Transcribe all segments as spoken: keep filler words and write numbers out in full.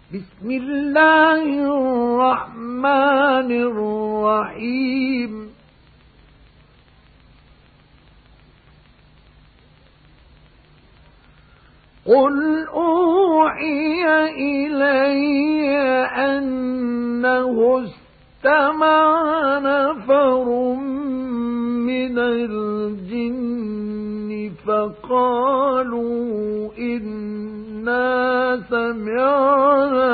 بسم الله الرحمن الرحيم قل أوحي إلي أنه استمع نفر من الجن فقالوا إنا سمعنا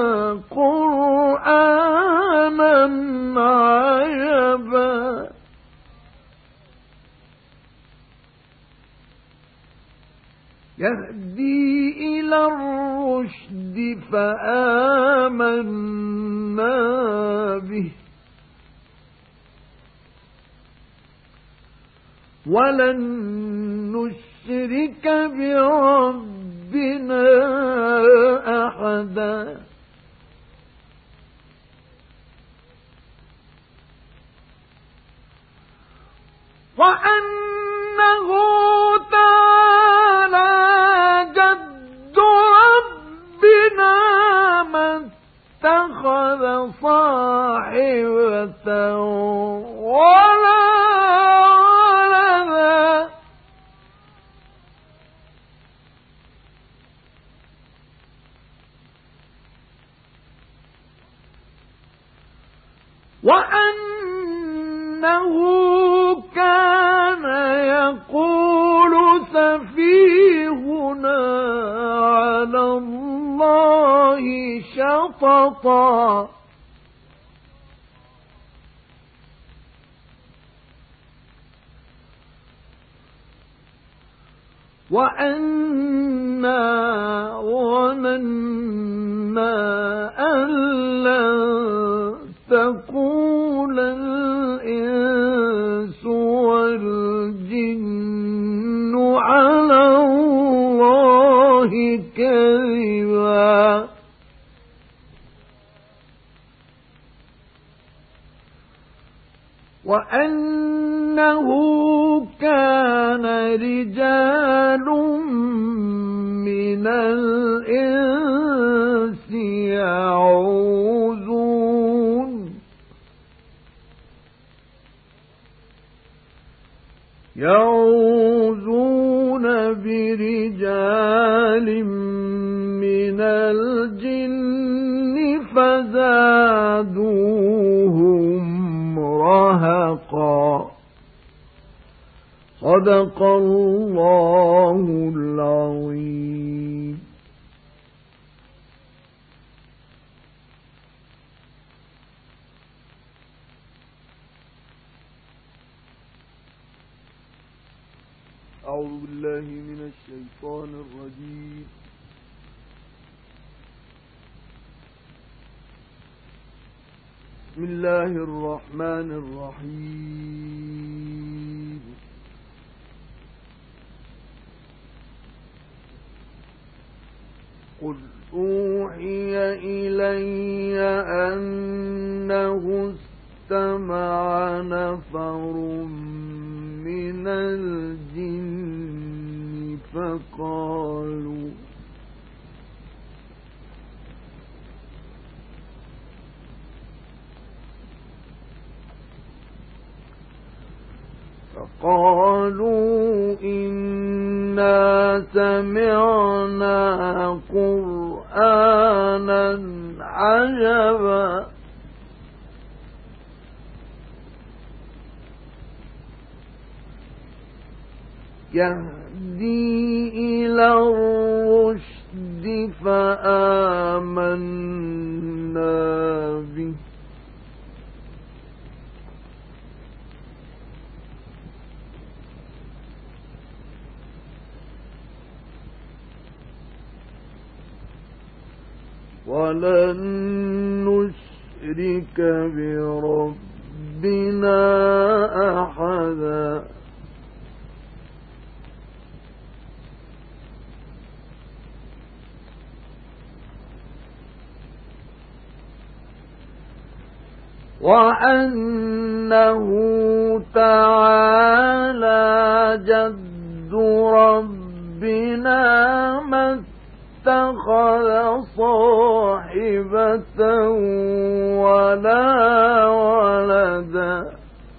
قرآنا عجبا يهدي إلى الرشد فآمنا به ولن نشرك بربنا أحدا وأنه تعالى جد ربنا ما اتخذ صاحبة ولا ولدا وأنه كان يقول سفيهنا على الله شططا وأنا ظننا أن لن تقول الإنس والجن على الله كذبا وأنه كان رجال من الإنس يعوذون يعوذون برجال من الجن فزادوهم رهقا صدق الله العظيم. أعوذ بالله من الشيطان الرجيم. بسم الله الرحمن الرحيم. قل أوحي إلي أنه استمع نفر من الجن فقالوا فقالوا إنا سمعنا قرآنا عجبا يهدي إلى الرشد فآمنا به ولن نشرك بربنا أحدا وأنه تعالى جد ربنا ما اتخذ صاحبة ولا ولدا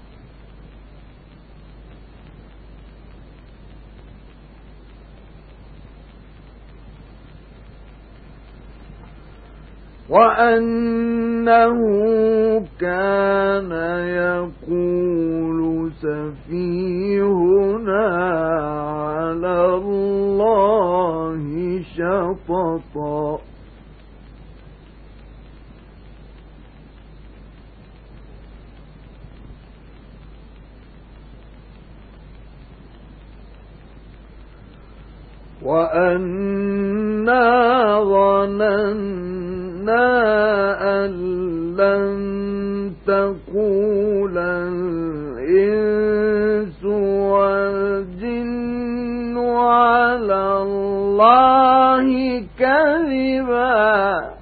وأنه كان يقول سفيهنا على الله شططا وأنا ظننا أن لن تقول الإنس والجن على الله كذبا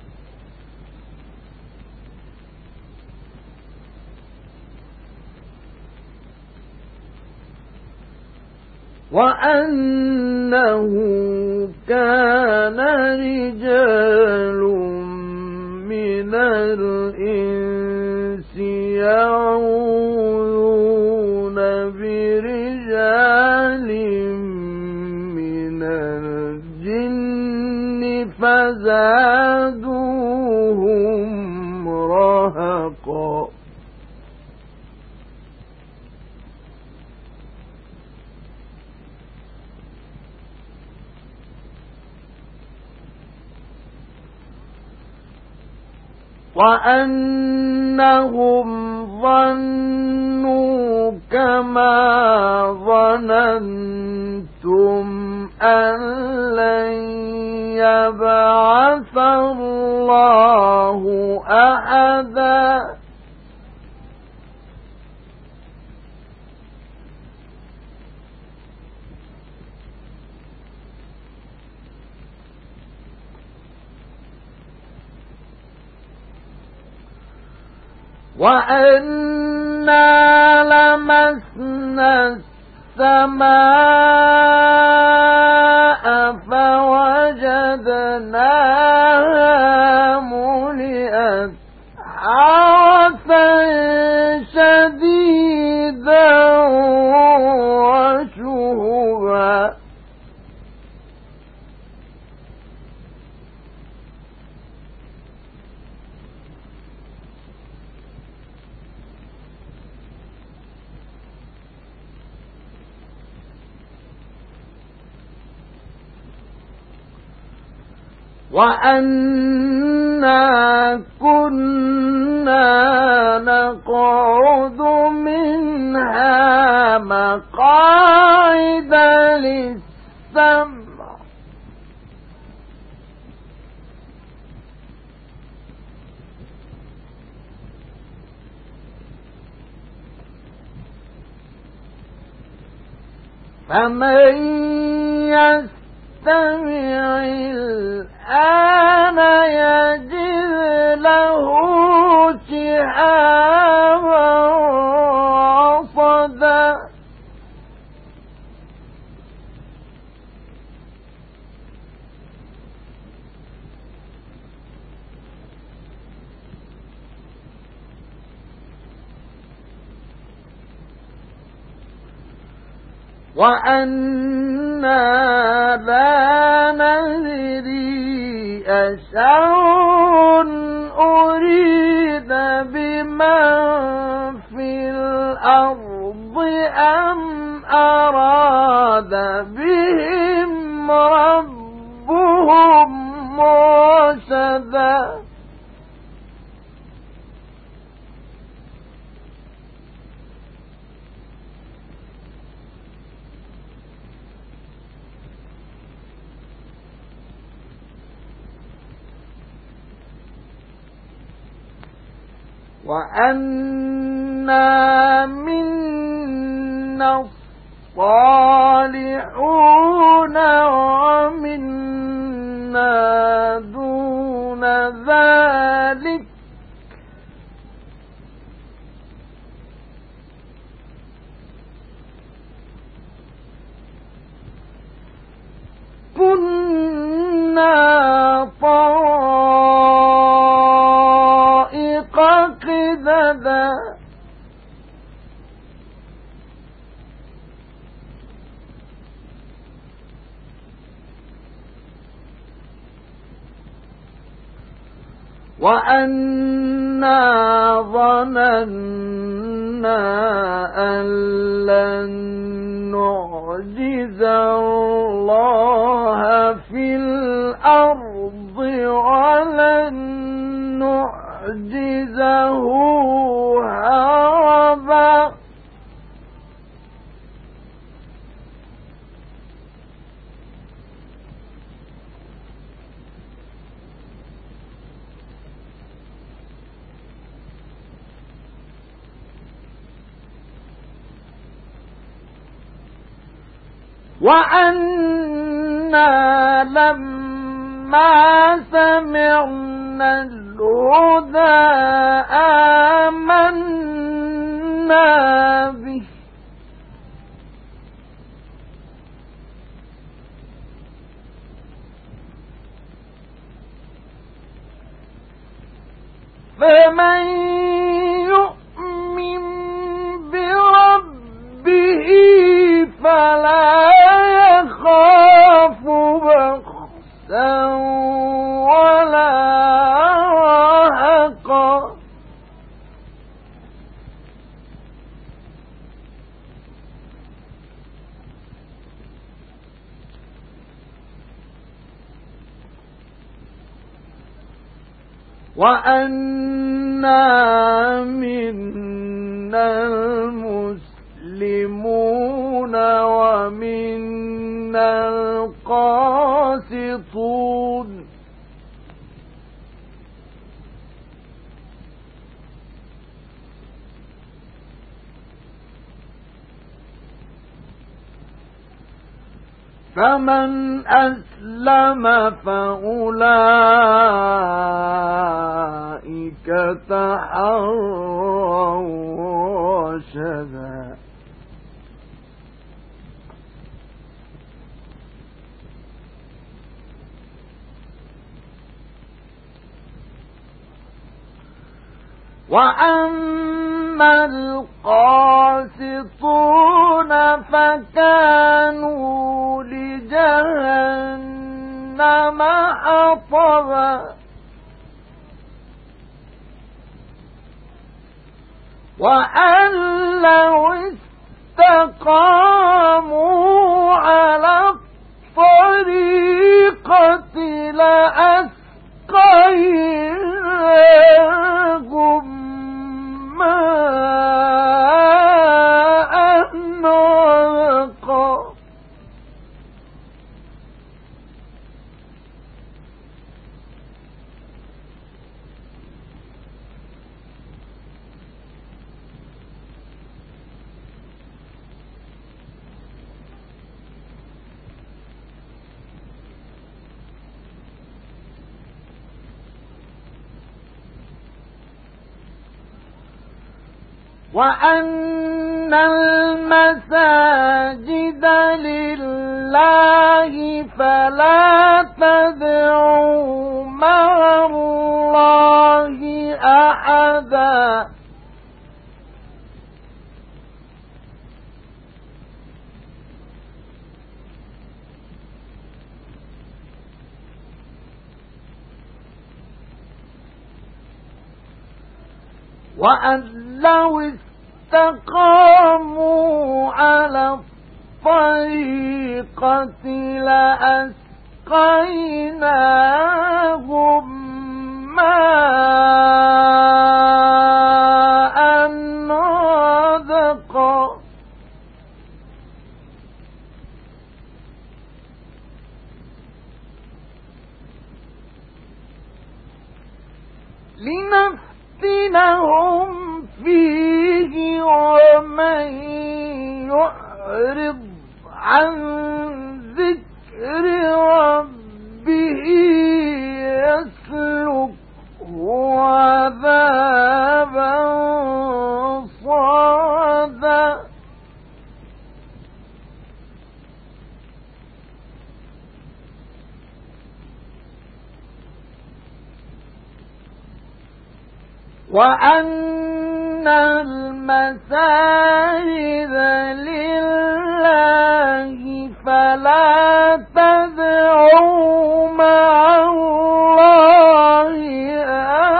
وأنه كان رجال من الإنس يعوذون برجال من الجن فزادوهم رهقا وأنهم ظنوا كما ظننتم أن لن يبعث الله أحدا وأنا لمسنا السماء فوجدناها ملئت حرسا شديدا وشهبا وأنا كنا نقعد منها مقاعد للسمع فمن يستمع الآن يجد له شهابا رصدا وأنا لا ندري أشر أريد بمن في الأرض أم أراد بهم ربهم رشدا وأنا منا الصالحون ومنا دون ذلك كنا وأنا ظننا أن لن نعجز الله في الأرض ولن نعجزه هربا وأنا لما سمعنا الهدى آمنا به فمن يؤمن بربه فلا يخاف بخسا ولا رهقا وأنا منا المسلمون ومنا القاسطون فمن أسلم فأولئك تحروا رشدا وأما القاسطون فكانوا لجهنم حطبا وأن لو استقاموا على الطريقة لأسقيناهم ماء غدقا وأن المساجد لله فلا تدعوا مع الله أحدا وأن لو استقاموا على الطريقة لأسقيناهم ماء غدقا لنفتنهم فيه ومن يعرض عن ذكر ربه يسلكه عذابا صعدا وأن المساجد لله فلا تدعوا مع الله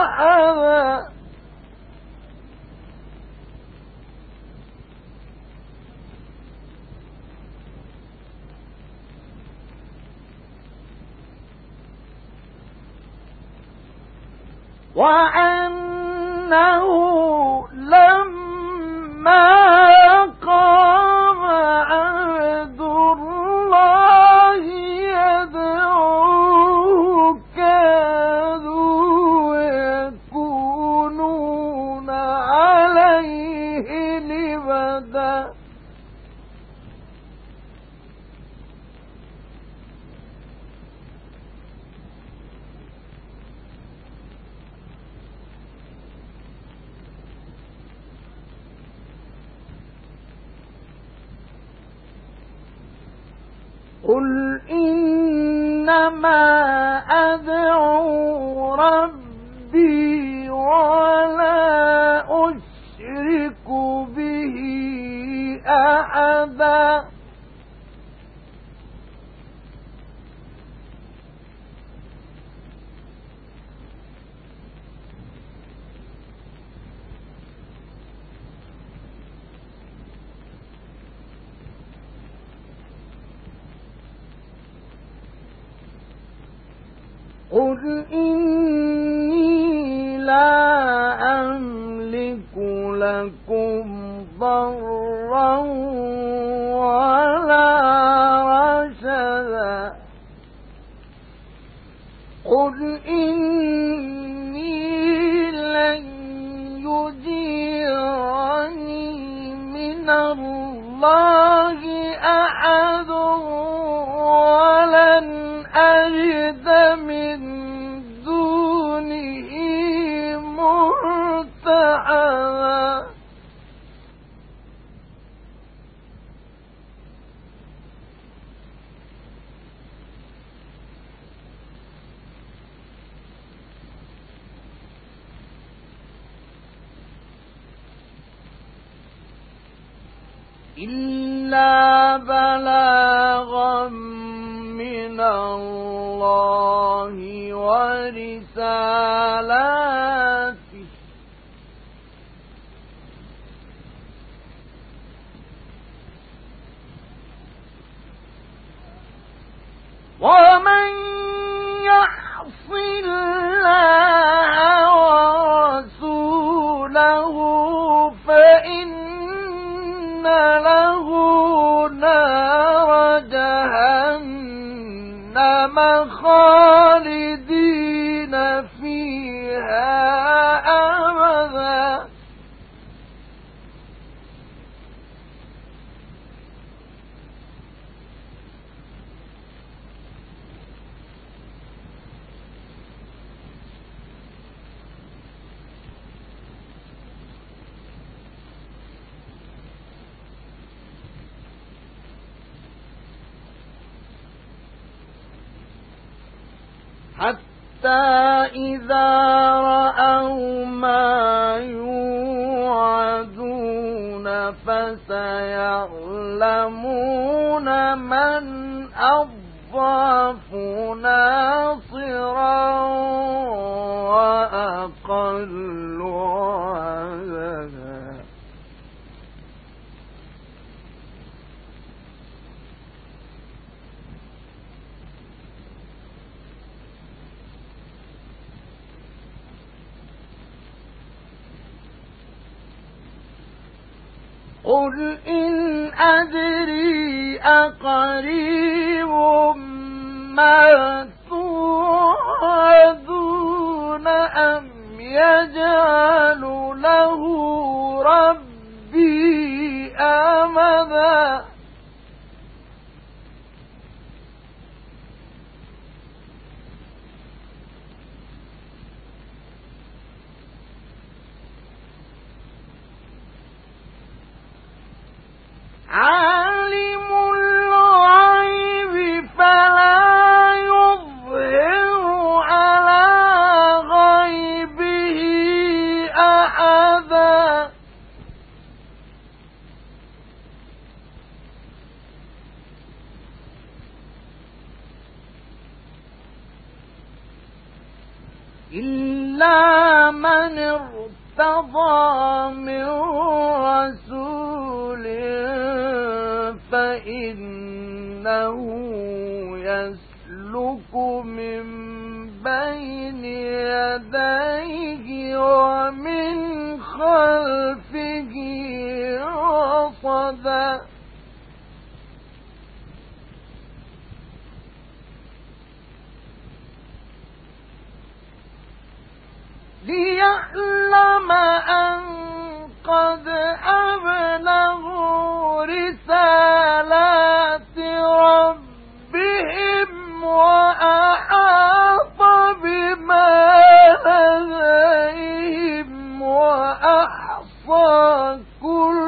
وأنه لما قام عبد الله يدعوه كادوا يكونون عليه لبدا قل إنما أدعو ربي ولا أشرك به أحدا قل إني لا أملك لكم ضرا ولا رشدا قل إني لن يجيرني من الله أحد ولن أجد من دونه ملتحدا إلا بلاغا من الله ورسالاته ومن يعص الله ورسوله فإن له نار جهنم خالدين فيها أبدا حتى إذا رأوا ما يوعدون فسيعلمون من أضعف ناصرا وأقل عددا قل إن أدري أقريب ما توعدون أم يجعل له ربي أمدا عالم الغيب فلا يظهر على غيبه أحدا إلا من ارتضى من رسول فإنه يسلك من بين يديه ومن خلفه رصدا ليعلم أن قد أبلغوا رسالات ربهم وأحاط بما لديهم وأحصى كل